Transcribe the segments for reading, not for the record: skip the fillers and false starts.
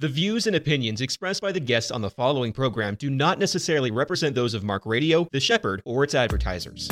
The views and opinions expressed by the guests on the following program do not necessarily represent those of Mark Radio, The Shepherd, or its advertisers.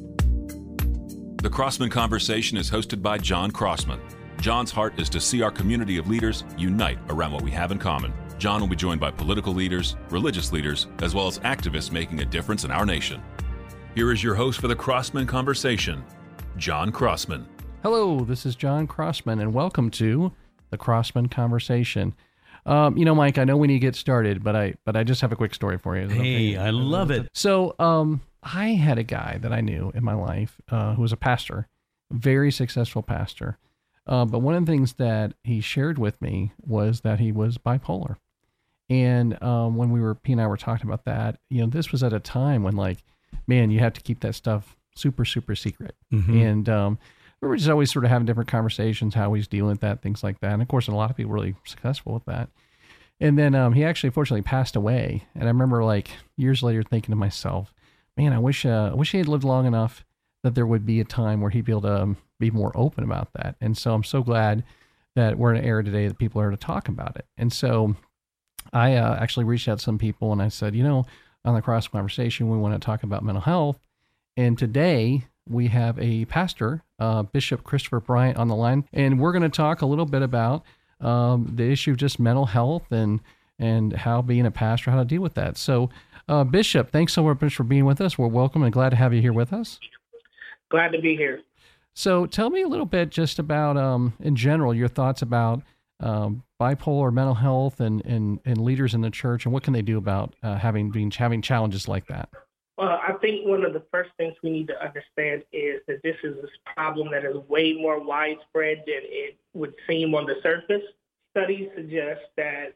The Crossman Conversation is hosted by John Crossman. John's heart is to see our community of leaders unite around what we have in common. John will be joined by political leaders, religious leaders, as well as activists making a difference in our nation. Here is your host for the Crossman Conversation, John Crossman. Hello, this is John Crossman, and welcome to the Crossman Conversation. Mike, I know we need to get started, but I just have a quick story for you. Hey, I love it. So, I had a guy that I knew in my life who was a pastor, very successful pastor. But one of the things that he shared with me was that he was bipolar. And when P and I were talking about that, this was at a time when, you have to keep that stuff super, super secret. Mm-hmm. And we were just always sort of having different conversations, how he's dealing with that, things like that. And of course, a lot of people really successful with that. And then he actually, fortunately, passed away. And I remember years later thinking to myself, man, I wish he had lived long enough that there would be a time where he'd be able to be more open about that. And so I'm so glad that we're in an era today that people are to talk about it. And so I actually reached out to some people and I said, on the Cross Conversation, we want to talk about mental health. And today we have a pastor, Bishop Christopher Bryant, on the line, and we're going to talk a little bit about the issue of just mental health and how being a pastor, how to deal with that. So, Bishop, thanks so much for being with us. We're welcome and glad to have you here with us. Glad to be here. So, tell me a little bit just about, in general, your thoughts about bipolar mental health and leaders in the church, and what can they do about having challenges like that? Well, I think one of the first things we need to understand is that this is a problem that is way more widespread than it would seem on the surface. Studies suggest that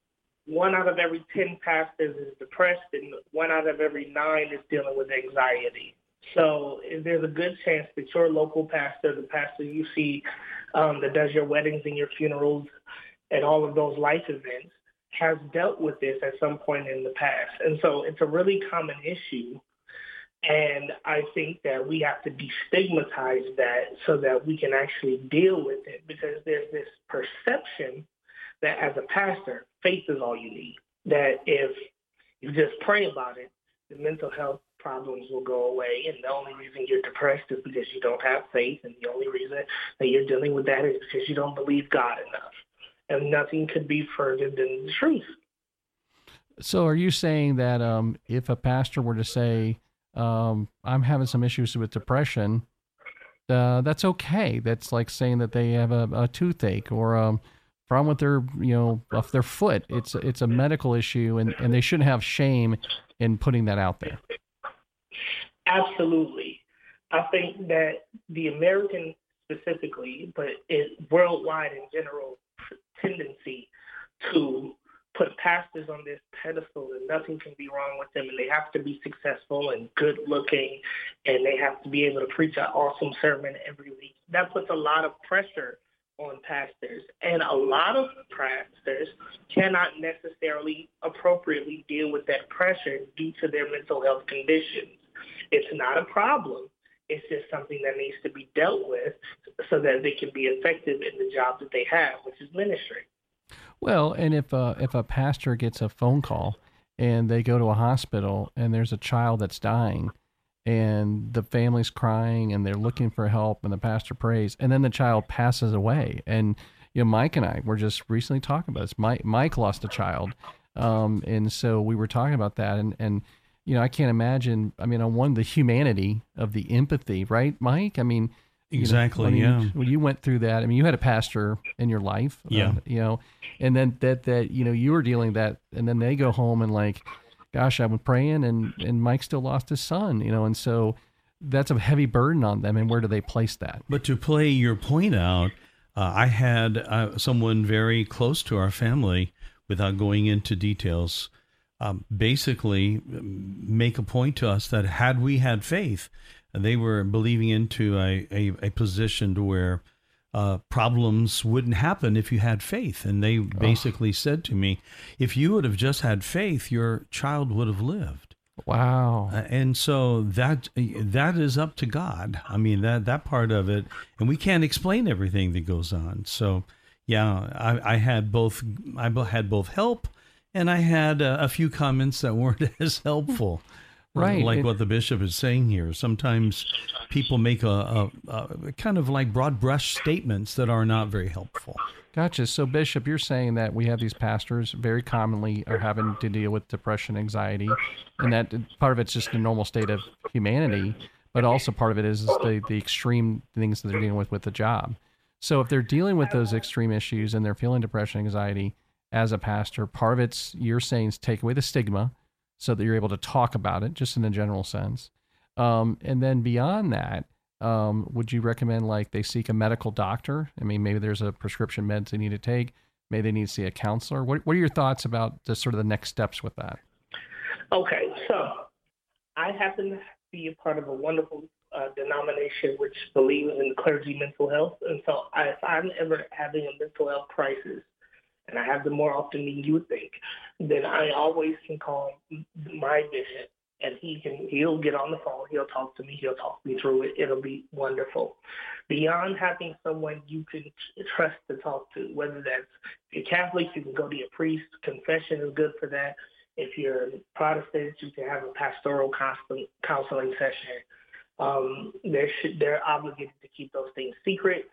1 out of every 10 pastors is depressed and 1 out of every 9 is dealing with anxiety. So there's a good chance that your local pastor, the pastor you see that does your weddings and your funerals and all of those life events, has dealt with this at some point in the past. And so it's a really common issue. And I think that we have to destigmatize that so that we can actually deal with it, because there's this perception that as a pastor, faith is all you need, that if you just pray about it, the mental health problems will go away. And the only reason you're depressed is because you don't have faith. And the only reason that you're dealing with that is because you don't believe God enough. And nothing could be further than the truth. So are you saying that if a pastor were to say, I'm having some issues with depression, that's okay? That's like saying that they have a toothache or a problem with their, off their foot. It's a medical issue, and they shouldn't have shame in putting that out there. Absolutely. I think that the American specifically, but worldwide in general, tendency to put pastors on this pedestal and nothing can be wrong with them, and they have to be successful and good looking, and they have to be able to preach an awesome sermon every week. That puts a lot of pressure on pastors, and a lot of pastors cannot necessarily appropriately deal with that pressure due to their mental health conditions. It's not a problem. It's just something that needs to be dealt with so that they can be effective in the job that they have, which is ministry. Well, and if a pastor gets a phone call and they go to a hospital and there's a child that's dying and the family's crying and they're looking for help and the pastor prays and then the child passes away. And, Mike and I were just recently talking about this. Mike lost a child. And so we were talking about that and I can't imagine, on one, the humanity of the empathy, right, Mike? Exactly, yeah. When you went through that, you had a pastor in your life, yeah. And then that you were dealing that, and then they go home and gosh, I've been praying, and Mike still lost his son, and so that's a heavy burden on them, and where do they place that? But to play your point out, I had someone very close to our family, without going into details, basically make a point to us that had we had faith, they were believing into a position to where problems wouldn't happen if you had faith. And they basically said to me, if you would have just had faith, your child would have lived. Wow. And so that is up to God. That part of it, and we can't explain everything that goes on. So Yeah, I had both. I had both help, and I had a few comments that weren't as helpful. Right. Like what the bishop is saying here. Sometimes people make a kind of like broad brush statements that are not very helpful. Gotcha. So, Bishop, you're saying that we have these pastors very commonly are having to deal with depression, anxiety, and that part of it's just the normal state of humanity, but also part of it is the extreme things that they're dealing with the job. So if they're dealing with those extreme issues and they're feeling depression, anxiety as a pastor, part of it's, you're saying, is take away the stigma so that you're able to talk about it just in a general sense. And then beyond that, would you recommend like they seek a medical doctor? I mean, maybe there's a prescription meds they need to take. Maybe they need to see a counselor. What are your thoughts about the sort of the next steps with that? Okay, so I happen to be a part of a wonderful denomination which believes in clergy mental health. And so if I'm ever having a mental health crisis, and I have them more often than you would think, then I always can call my bishop, and he'll get on the phone, he'll talk to me, he'll talk me through it. It'll be wonderful. Beyond having someone you can trust to talk to, whether that's, if you're Catholic, you can go to your priest. Confession is good for that. If you're Protestant, you can have a pastoral counseling session. They're obligated to keep those things secret,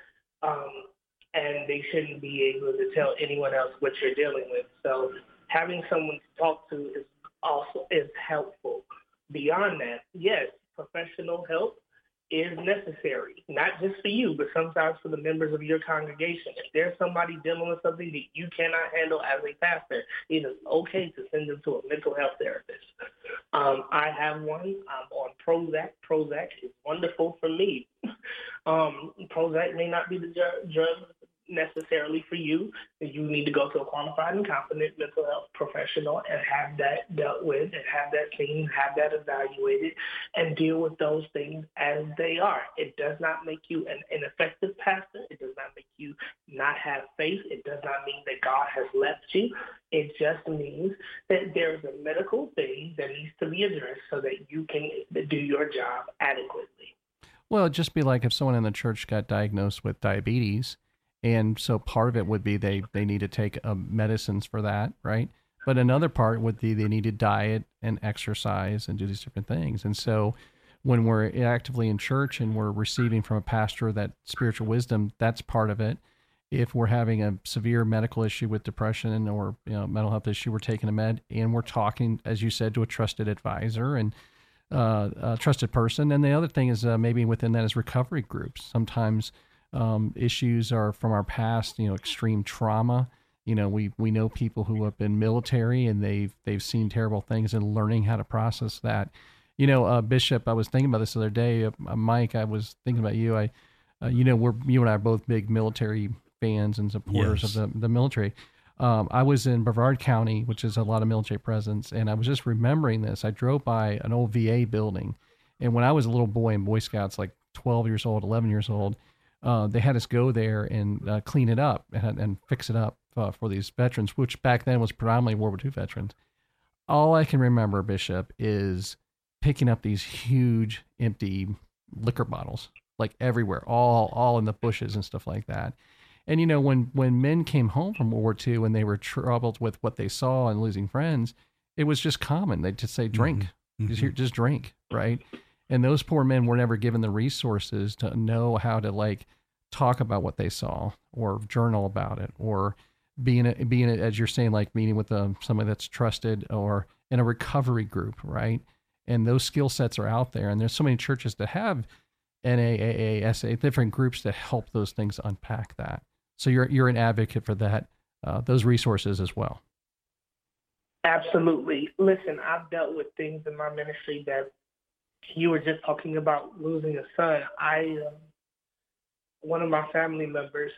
and they shouldn't be able to tell anyone else what you're dealing with. So having someone to talk to is helpful. Beyond that, yes, professional help is necessary, not just for you, but sometimes for the members of your congregation. If there's somebody dealing with something that you cannot handle as a pastor, it is okay to send them to a mental health therapist. I have one. I'm on Prozac. Prozac is wonderful for me. Prozac may not be the drug necessarily for you. You need to go to a qualified and competent mental health professional and have that dealt with and have that seen, have that evaluated, and deal with those things as they are. It does not make you an ineffective pastor. It does not make you not have faith. It does not mean that God has left you. It just means that there's a medical thing that needs to be addressed so that you can do your job adequately. Well, it'd just be like if someone in the church got diagnosed with diabetes, and so part of it would be they need to take medicines for that, right? But another part would be they need to diet and exercise and do these different things. And so when we're actively in church and we're receiving from a pastor that spiritual wisdom, that's part of it. If we're having a severe medical issue with depression or mental health issue, we're taking a med and we're talking, as you said, to a trusted advisor and a trusted person. And the other thing is maybe within that is recovery groups. Sometimes issues are from our past, extreme trauma. We know people who have been military and they've seen terrible things and learning how to process that. Bishop, I was thinking about this the other day. Mike, I was thinking about you. You and I are both big military fans and supporters Yes. of the military. I was in Brevard County, which is a lot of military presence, and I was just remembering this. I drove by an old VA building, and when I was a little boy in Boy Scouts, like 12 years old, 11 years old, they had us go there and clean it up and fix it up for these veterans, which back then was predominantly World War II veterans. All I can remember, Bishop, is picking up these huge empty liquor bottles, like everywhere, all in the bushes and stuff like that. And, when men came home from World War II and they were troubled with what they saw and losing friends, it was just common. They'd just say, drink, just drink, right? And those poor men were never given the resources to know how to talk about what they saw or journal about it or being as you're saying, like meeting with somebody that's trusted or in a recovery group, right? And those skill sets are out there. And there's so many churches that have NAAA, SA, different groups to help those things unpack that. So you're an advocate for that, those resources as well. Absolutely. Listen, I've dealt with things in my ministry that you were just talking about losing a son. One of my family members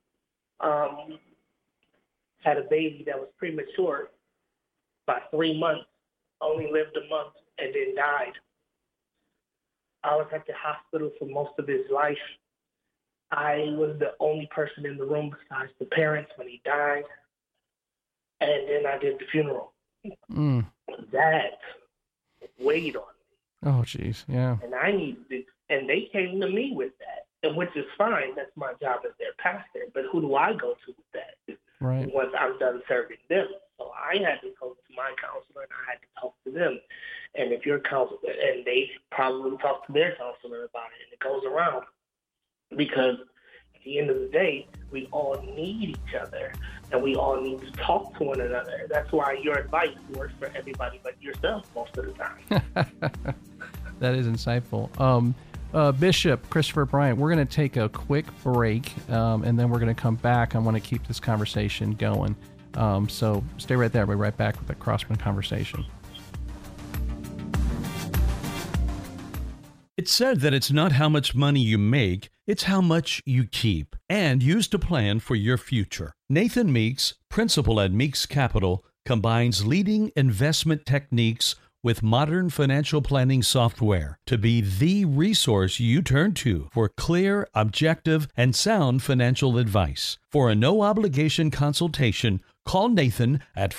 had a baby that was premature by 3 months, only lived a month, and then died. I was at the hospital for most of his life. I was the only person in the room besides the parents when he died, and then I did the funeral. That weighed on me. Oh, geez, yeah. And I needed it, and they came to me with that. and which is fine. That's my job as their pastor. But who do I go to with that Right. once I'm done serving them? So I had to go to my counselor, and I had to talk to them. And if your counselor, and they probably talk to their counselor about it, and it goes around, because at the end of the day, we all need each other, and we all need to talk to one another. That's why your advice works for everybody but yourself most of the time. That is insightful. Bishop Christopher Bryant, we're going to take a quick break, and then we're going to come back. I want to keep this conversation going. So stay right there. We'll be right back with the Crossman Conversation. It's said that it's not how much money you make, it's how much you keep and use to plan for your future. Nathan Meeks, principal at Meeks Capital, combines leading investment techniques with modern financial planning software to be the resource you turn to for clear, objective, and sound financial advice. For a no-obligation consultation, call Nathan at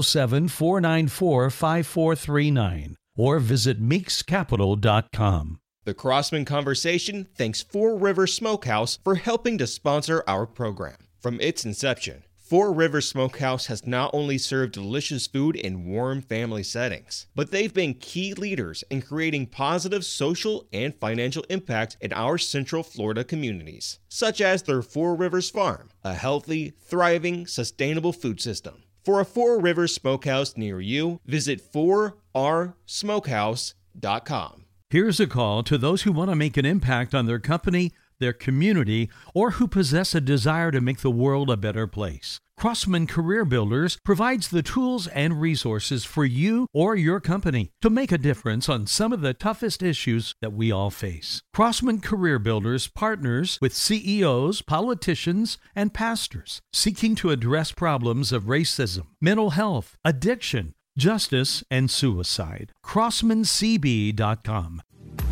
407-494-5439 or visit meekscapital.com. The Crossman Conversation thanks Four Rivers Smokehouse for helping to sponsor our program. From its inception, Four Rivers Smokehouse has not only served delicious food in warm family settings, but they've been key leaders in creating positive social and financial impact in our Central Florida communities, such as their Four Rivers Farm, a healthy, thriving, sustainable food system. For a Four Rivers Smokehouse near you, visit 4rsmokehouse.com. Here's a call to those who want to make an impact on their company, their community, or who possess a desire to make the world a better place. Crossman Career Builders provides the tools and resources for you or your company to make a difference on some of the toughest issues that we all face. Crossman Career Builders partners with CEOs, politicians, and pastors seeking to address problems of racism, mental health, addiction, justice, and suicide. CrossmanCB.com.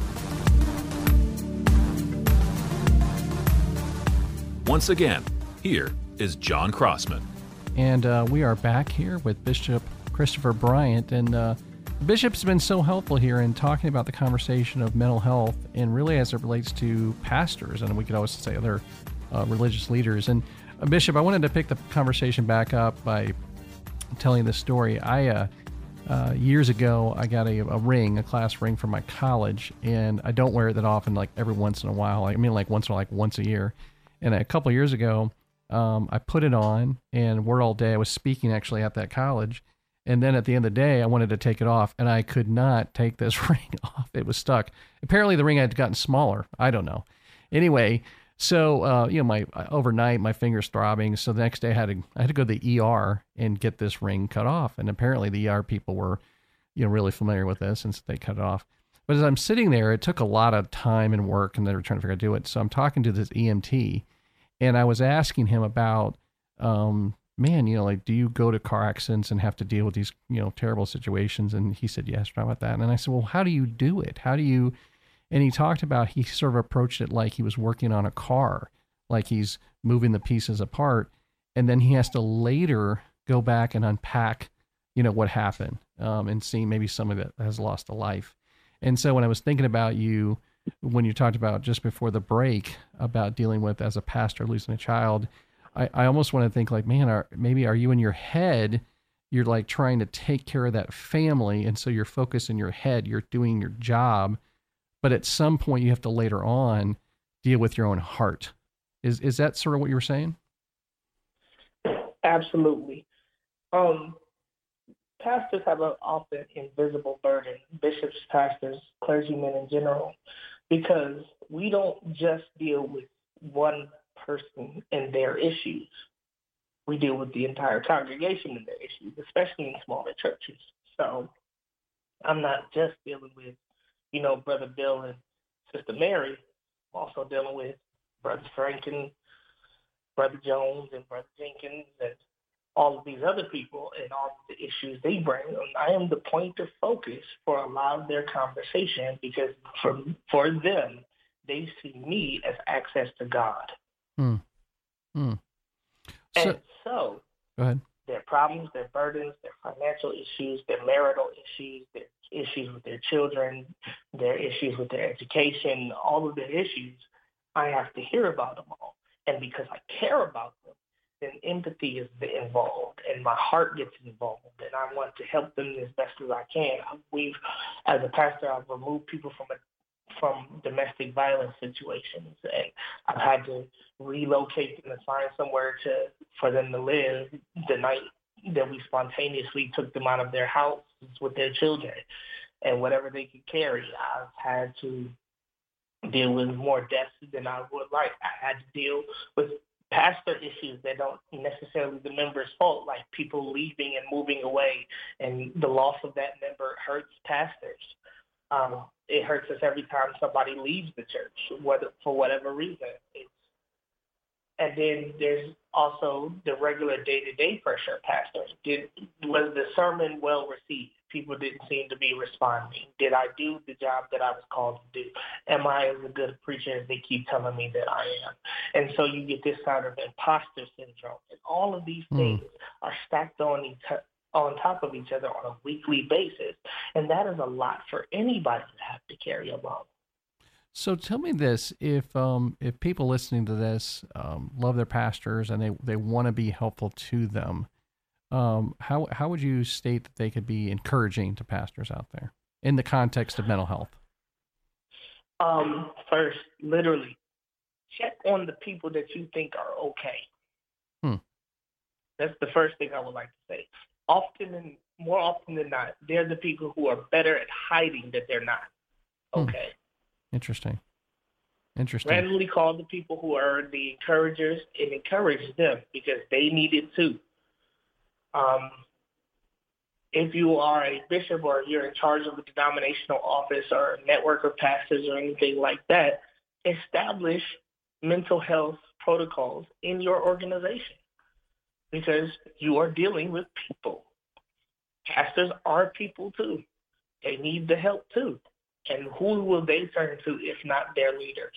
Once again, here is John Crossman. And we are back here with Bishop Christopher Bryant. And Bishop's been so helpful here in talking about the conversation of mental health and really as it relates to pastors. And we could always say other religious leaders. And Bishop, I wanted to pick the conversation back up by telling this story. Years ago, I got a ring, a class ring from my college, and I don't wear it that often, like every once in a while. I mean, like once a year. And a couple of years ago, I put it on and worked all day. I was speaking actually at that college. And then at the end of the day, I wanted to take it off, and I could not take this ring off. It was stuck. Apparently, the ring had gotten smaller. I don't know. Anyway, so overnight my fingers throbbing. So the next day I had to go to the ER and get this ring cut off. And apparently the ER people were, really familiar with this, and so they cut it off. But as I'm sitting there, it took a lot of time and work, and they were trying to figure out how to do it. So I'm talking to this EMT, and I was asking him about, do you go to car accidents and have to deal with these, terrible situations? And he said, yes, how about that? And I said, well, how do you do it? And he talked about, he sort of approached it like he was working on a car, like he's moving the pieces apart. And then he has to later go back and unpack, what happened, and see maybe some of it has lost a life. And so when I was thinking about you, when you talked about just before the break about dealing with, as a pastor, losing a child, I almost want to think like, man, are you in your head, you're like trying to take care of that family. And so you're focused in your head, you're doing your job. But at some point, you have to later on deal with your own heart. Is that sort of what you were saying? Absolutely. Pastors have an often invisible burden, bishops, pastors, clergymen in general, because we don't just deal with one person and their issues. We deal with the entire congregation and their issues, especially in smaller churches. So I'm not just dealing with Brother Bill and Sister Mary, also dealing with Brother Franken, Brother Jones, and Brother Jenkins, and all of these other people and all of the issues they bring. And I am the point of focus for a lot of their conversation, because for them, they see me as access to God. So go ahead. Their problems, their burdens, their financial issues, their marital issues, their issues with their children, their issues with their education, all of their issues, I have to hear about them all. And because I care about them, then empathy is involved and my heart gets involved and I want to help them as best as I can. As a pastor, I've removed people from domestic violence situations, and I've had to relocate them and find somewhere for them to live the night that we spontaneously took them out of their house with their children and whatever they could carry. I've had to deal with more deaths than I would like. I had to deal with pastor issues that don't necessarily the member's fault, like people leaving and moving away, and the loss of that member hurts pastors. It hurts us every time somebody leaves the church, for whatever reason. And then there's also the regular day-to-day pressure of pastors. Was the sermon well received? People didn't seem to be responding. Did I do the job that I was called to do? Am I as a good preacher as they keep telling me that I am? And so you get this kind of imposter syndrome. And all of these things are stacked on top of each other on a weekly basis. And that is a lot for anybody to have to carry along. So tell me this, if people listening to this love their pastors and they want to be helpful to them, how would you state that they could be encouraging to pastors out there in the context of mental health? First, literally, check on the people that you think are okay. That's the first thing I would like to say. More often than not, they're the people who are better at hiding that they're not okay. Interesting. Randomly call the people who are the encouragers and encourage them because they need it too. If you are a bishop or you're in charge of a denominational office or a network of pastors or anything like that, establish mental health protocols in your organization because you are dealing with people. Pastors are people too. They need the help too. And who will they turn to if not their leaders?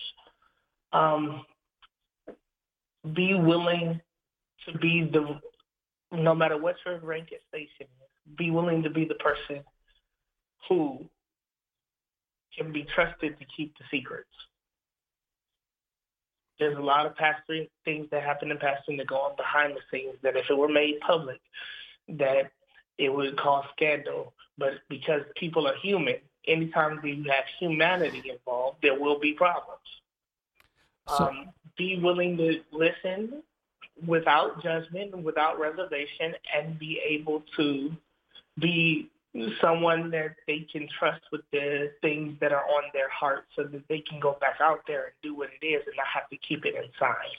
Be willing to be no matter what your rank and station is, be willing to be the person who can be trusted to keep the secrets. There's a lot of pastoring things that happen in pastoring that go on behind the scenes that if it were made public, that it would cause scandal. But because people are human, anytime you have humanity involved, there will be problems. Be willing to listen without judgment, without reservation, and be able to be someone that they can trust with the things that are on their heart so that they can go back out there and do what it is and not have to keep it inside.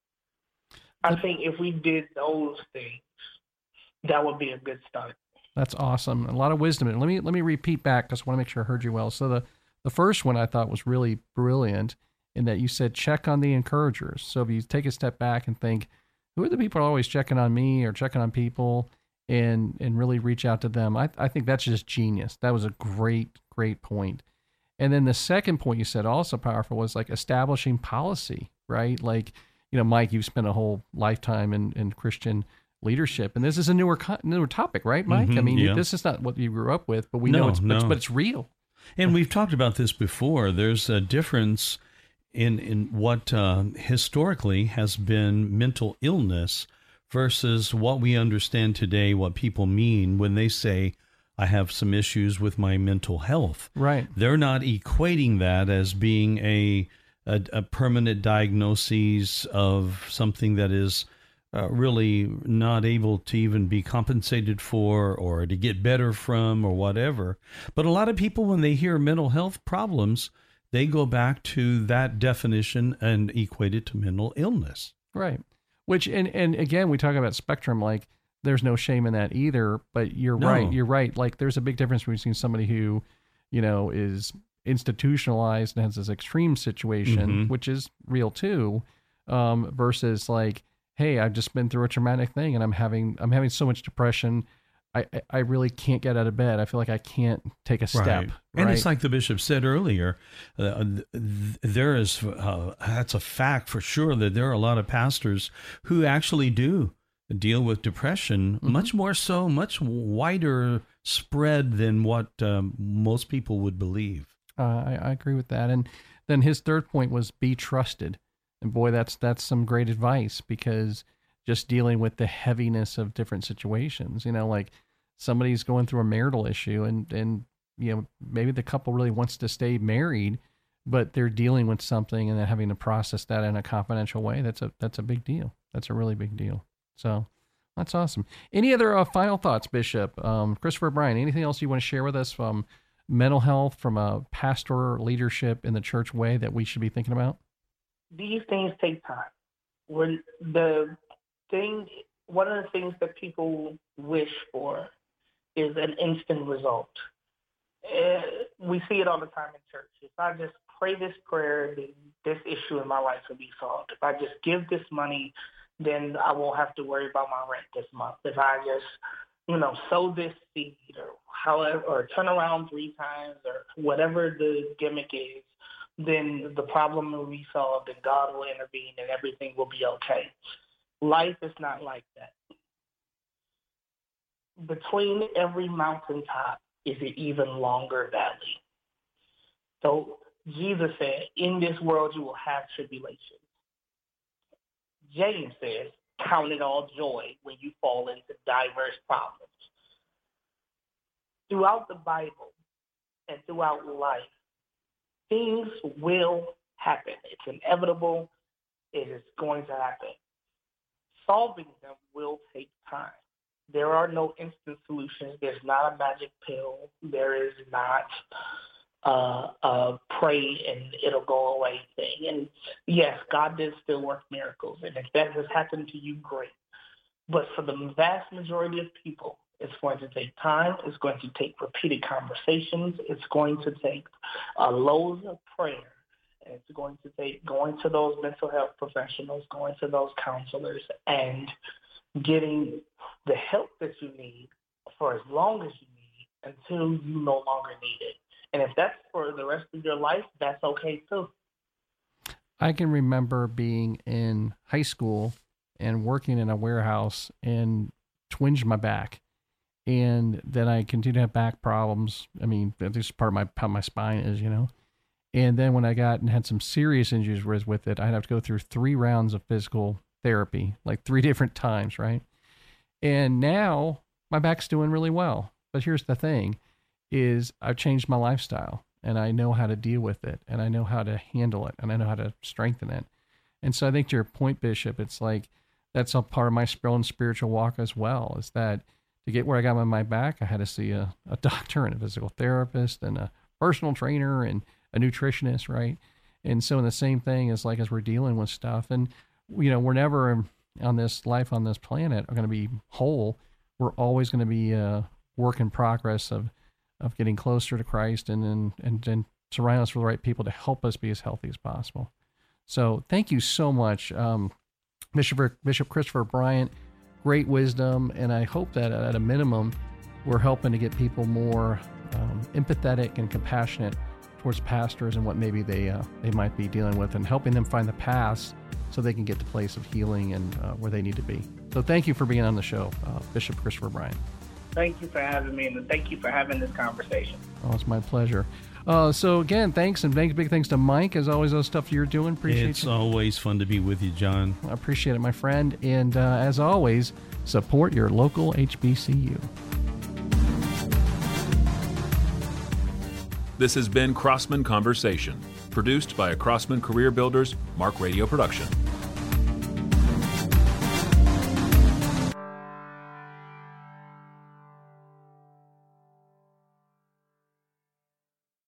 I think if we did those things, that would be a good start. That's awesome. A lot of wisdom. And let me repeat back because I want to make sure I heard you well. So the first one I thought was really brilliant in that you said check on the encouragers. So if you take a step back and think, who are the people who are always checking on me or checking on people and really reach out to them? I think that's just genius. That was a great point. And then the second point you said also powerful was like establishing policy, right? Like, Mike, you've spent a whole lifetime in Christian leadership, and this is a newer topic, right, Mike? I mean, this is not what you grew up with, but we know but it's real. And we've talked about this before. There's a difference in what historically has been mental illness versus what we understand today, what people mean when they say, I have some issues with my mental health. Right. They're not equating that as being a permanent diagnosis of something that is really not able to even be compensated for or to get better from or whatever. But a lot of people, when they hear mental health problems, they go back to that definition and equate it to mental illness. Right. Which, and again, we talk about spectrum, like there's no shame in that either, but you're right. Like there's a big difference between somebody who, is institutionalized and has this extreme situation, which is real too, versus like, hey, I've just been through a traumatic thing and I'm having so much depression. I really can't get out of bed. I feel like I can't take a step. Right. And it's like the bishop said earlier, there is, that's a fact for sure, that there are a lot of pastors who actually do deal with depression, much more so, much wider spread than what most people would believe. I agree with that. And then his third point was be trusted. And boy, that's some great advice, because just dealing with the heaviness of different situations, like somebody's going through a marital issue and maybe the couple really wants to stay married, but they're dealing with something and then having to process that in a confidential way. That's a big deal. That's a really big deal. So that's awesome. Any other final thoughts, Bishop? Christopher Bryant, anything else you want to share with us from mental health, from a pastor leadership in the church way that we should be thinking about? These things take time. One of the things that people wish for is an instant result. We see it all the time in church. If I just pray this prayer, then this issue in my life will be solved. If I just give this money, then I won't have to worry about my rent this month. If I just, sow this seed or turn around 3 times or whatever the gimmick is, then the problem will be solved and God will intervene and everything will be okay. Life is not like that. Between every mountaintop is an even longer valley. So Jesus said, in this world you will have tribulation. James says, count it all joy when you fall into diverse problems. Throughout the Bible and throughout life, things will happen. It's inevitable. It is going to happen. Solving them will take time. There are no instant solutions. There's not a magic pill. There is not a pray and it'll go away thing. And yes, God does still work miracles. And if that has happened to you, great. But for the vast majority of people, it's going to take time. It's going to take repeated conversations. It's going to take loads of prayer. And it's going to take going to those mental health professionals, going to those counselors, and getting the help that you need for as long as you need until you no longer need it. And if that's for the rest of your life, that's okay too. I can remember being in high school and working in a warehouse and twinged my back. And then I continued to have back problems. I mean, this is part of how my spine is, And then when I got and had some serious injuries with it, I'd have to go through 3 rounds of physical therapy, like 3 different times, right? And now my back's doing really well. But here's the thing, is I've changed my lifestyle and I know how to deal with it and I know how to handle it and I know how to strengthen it. And so I think to your point, Bishop, it's like that's a part of my own spiritual walk as well, is that to get where I got on my back, I had to see a doctor and a physical therapist and a personal trainer and a nutritionist, right? And so in the same thing as we're dealing with stuff, and we're never on this life on this planet are going to be whole. We're always going to be a work in progress of getting closer to Christ and surround us with the right people to help us be as healthy as possible. So thank you so much, Bishop Christopher Bryant. Great wisdom, and I hope that at a minimum, we're helping to get people more empathetic and compassionate towards pastors and what maybe they might be dealing with, and helping them find the paths so they can get to the place of healing and where they need to be. So thank you for being on the show, Bishop Christopher Bryant. Thank you for having me, and thank you for having this conversation. Oh, it's my pleasure. So again, thanks, and big thanks to Mike, as always, those stuff you're doing. Appreciate it. It's always fun to be with you, John. I appreciate it, my friend. And as always, support your local HBCU. This has been Crossman Conversation, produced by a Crossman Career Builders Mark Radio production.